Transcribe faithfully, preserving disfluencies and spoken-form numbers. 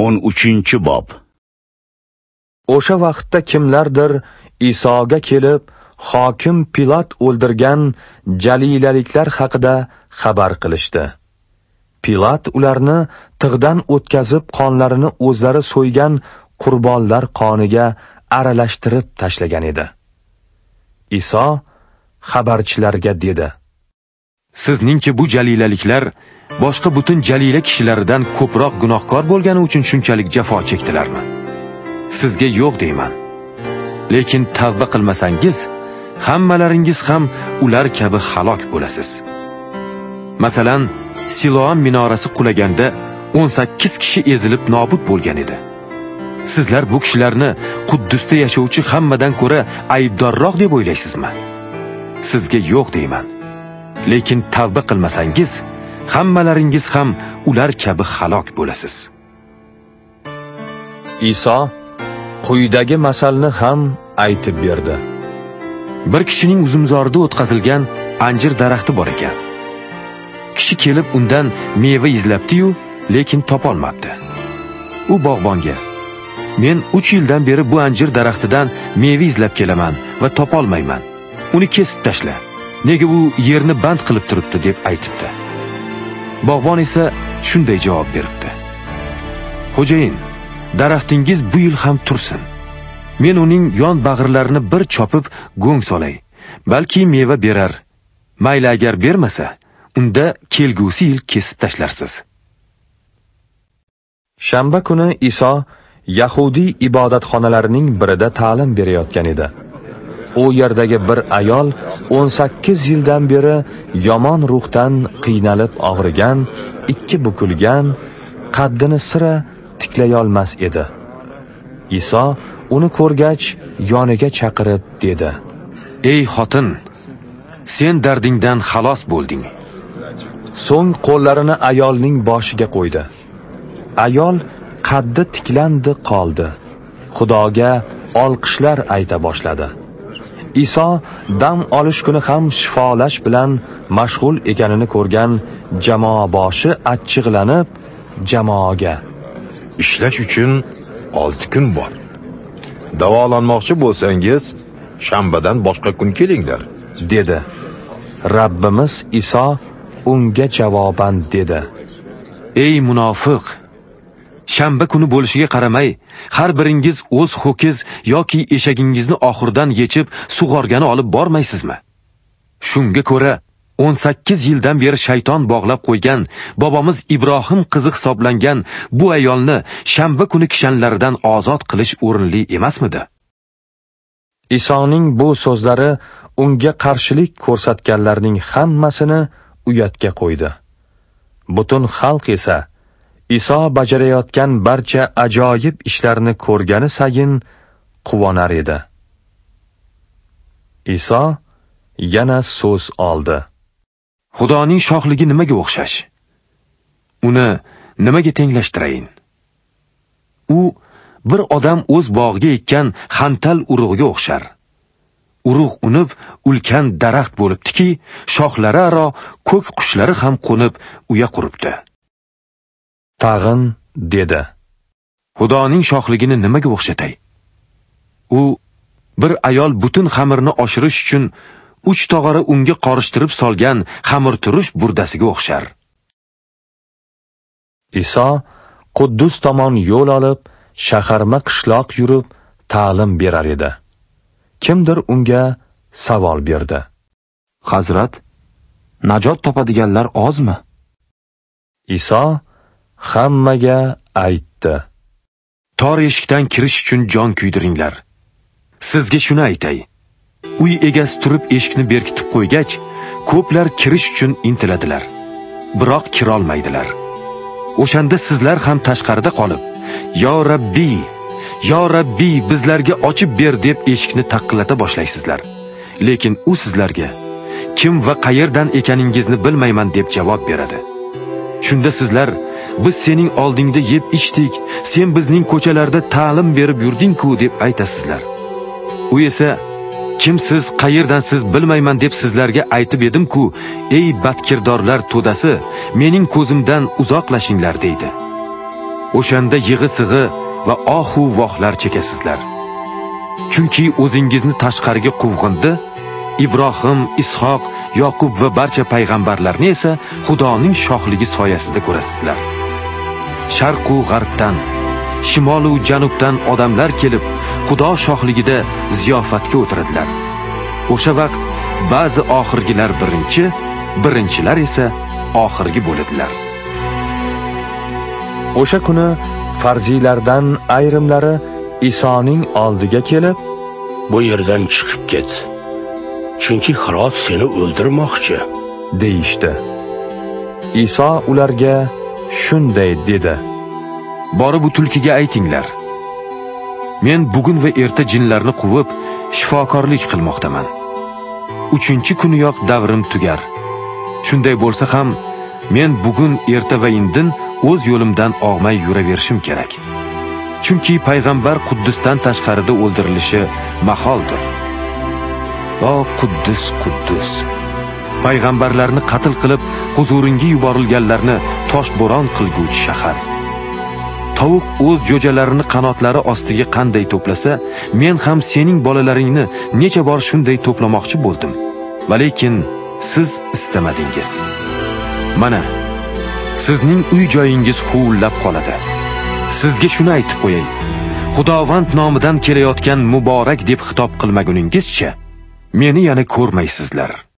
o'n uchinchi bob. O'sha vaqtda kimlardir Isoga kelib, hokim Pilat o'ldirgan jalilaliklar haqida xabar qilishdi. Pilat ularni tig'dan o'tkazib, qonlarini o'zlari so'ygan qurbonlar qoniga aralashtirib tashlagan edi. Iso xabarchilarga dedi: Sizningcha bu jalilaliklar boshqa butun jalila kishilaridan ko'proq gunohkor bo'lgani uchun shunchalik jafo chekdilarmi? Sizga yo'q deyman. Lekin tavba qilmasangiz, hammalaringiz ham ular kabi halok bo'lasiz. Masalan, Siloam minorasi qulaganda o'n sakkiz kishi ezilib nobud bo'lgan edi. Sizlar bu kishilarni Quddusda yashovchi hammadan ko'ra aybdorroq deb o'ylaysizmi? Sizga yo'q deyman. Lekin tavba qilmasangiz, hammalaringiz ham ular kabi halok bo'lasiz. Iso quyidagi masalni ham aytib berdi. Bir kishining uzumzorida o'tkazilgan anjir daraxti bor ekan. Kishi kelib undan meva izlabdi-yu, lekin topolmabdi. U bog'bonga: "Men uch yildan beri bu anjir daraxtidan meva izlab kelaman va topolmayman. Uni kesib tashla. Nega u yerni band qilib turibdi?" deb aytibdi. Bog'bon esa shunday javob beribdi: "Xo'jayin, daraxtingiz bu yil ham tursin. Men uning yon bag'irlarini bir chopib go'ng solay. Balki meva berar. Mayli agar bermasa, unda kelgusi yil kesib tashlarsiz." Shanba kuni Iso Yahudiy ibodatxonalarining birida ta'lim berayotgan edi. U yerdagi bir ayol o'n sakkiz yildan beri yomon ruhdan qiynalib og'rigan, ikki bukilgan, qaddini sira tiklay olmas edi. Iso uni ko'rgach, yoniga chaqirib dedi: "Ey xotin, sen dardingdan xalos bo'lding." So'ng qo'llarini ayolning boshiga qo'ydi. Ayol qaddi tiklandi qoldi. Xudoga olqishlar ayta boshladi. Iso dam olish kuni ham shifolash bilan mashg'ul ekanini ko'rgan jamoa boshi achchiqlanib jamoaga: "Ishlash uchun olti kun bor. Davolanmoqchi bo'lsangiz, shanbadan boshqa kun kelinglar", dedi. Rabbimiz Iso unga javoban dedi: "Ey munofiq! Shanba kuni bo'lishiga qaramay, har biringiz o'z ho'kiz yoki eshagingizni oxirdan yechib sug'organi olib bormaysizmi? Shunga ko'ra o'n sakkiz yildan beri shayton bog'lab qo'ygan bobomiz Ibrohim qizi hisoblangan bu ayolni shanba kuni kishanlaridan ozod qilish o'rinli emasmidi?" Isoning bu so'zlari unga qarshilik ko'rsatganlarning hammasini uyatga qo'ydi. Butun xalq esa Iso bajarayotgan barcha ajoyib ishlarni ko'rgani sayin quvonar edi. Iso yana so'z oldi: "Xudoning shohligi nimaga o'xshash? Uni nimaga tenglashtirayin? U bir odam o'z bog'iga ekkan xantal urug'iga o'xshar. Urug' unib, ulkan daraxt bo'libdiki, shoxlari aro ko'k qushlari ham qo'nib, uya quribdi." Tag'in dedi: "Xudoning shohligini nimaga o'xshatay? U bir ayol butun xamirni oshirish uchun uch tog'ora unga qorishtirib solgan xamirturush burdasiga o'xshar." Iso Quddus tomon yo'l olib, shaharma qishloq yurib ta'lim berar edi. Kimdir unga savol berdi: "Hazrat, najot topadiganlar ozmi?" Iso hammaga aytdi: "Tor eshikdan kirish uchun jon kuydiringlar. Sizga shuni aytay. Uy egasi turib eshikni berkitib qo'ygach, ko'plar kirish uchun intiladilar, biroq kira olmaydilar. O'shanda sizlar ham tashqarida qolib, yo Rabbiy, yo Rabbiy bizlarga ochib ber deb eshikni taqillata boshlaysizlar. Lekin u sizlarga kim va qayerdan ekaningizni bilmayman deb javob beradi. Shunda sizlar: biz sening oldingda yeb ichdik, sen bizning ko'chalarda ta'lim berib yurding-ku deb aytasizlar. U esa: kimsiz, qayerdan siz bilmayman deb sizlarga aytib edim-ku, ey badkirdorlar to'dasi, mening ko'zimdan uzoqlashinglar deydi. o'shanda yig'i-sig'i va ohu vohlar chekasizlar. Chunki o'zingizni tashqariga quvg'indi, Ibrohim, Ishoq, Yoqub va barcha payg'ambarlarni esa Xudoning shohligi soyasida ko'rasizlar. Sharq va g'arbdan, shimol va janubdan odamlar kelib, Xudo shohligida ziyofatga o'tiradilar. O'sha vaqt ba'zi oxirgilar birinchi, birinchilar esa oxirgi bo'ladilar. O'sha kuni farziylardan ayrimlari Isoning oldiga kelib, "Bu yerdan chiqib ket. Chunki Hirot seni o'ldirmoqchi" deyishdi. Iso ularga shunday dedi: "Borib bu tulkiga aytinglar. Men bugun va erta jinlarni quvib, shifokorlik qilmoqdaman. uchinchi kuniyoq davrim tugar. Shunday bo'lsa ham, men bugun erta va indin o'z yo'limdan og'may yuraverishim kerak. Chunki payg'ambar Quddusdan tashqarida o'ldirilishi maholdir. O Quddus, Quddus! Payg'ambarlarni qatl qilib, huzuringga yuborilganlarni toshbo'ron qilguvchi shahar. Tovuq o'z jo'jalarini qanotlari ostiga qanday to'plasa, men ham sening bolalaringni necha bor shunday to'plamoqchi bo'ldim. Va lekin siz istamadingiz. Mana, sizning uy joyingiz huvillab qoladi. Sizga shuni aytib qo'yay. Xudovand nomidan kelayotgan muborak deb xitob qilmaguningizcha meni yana ko'rmaysizlar."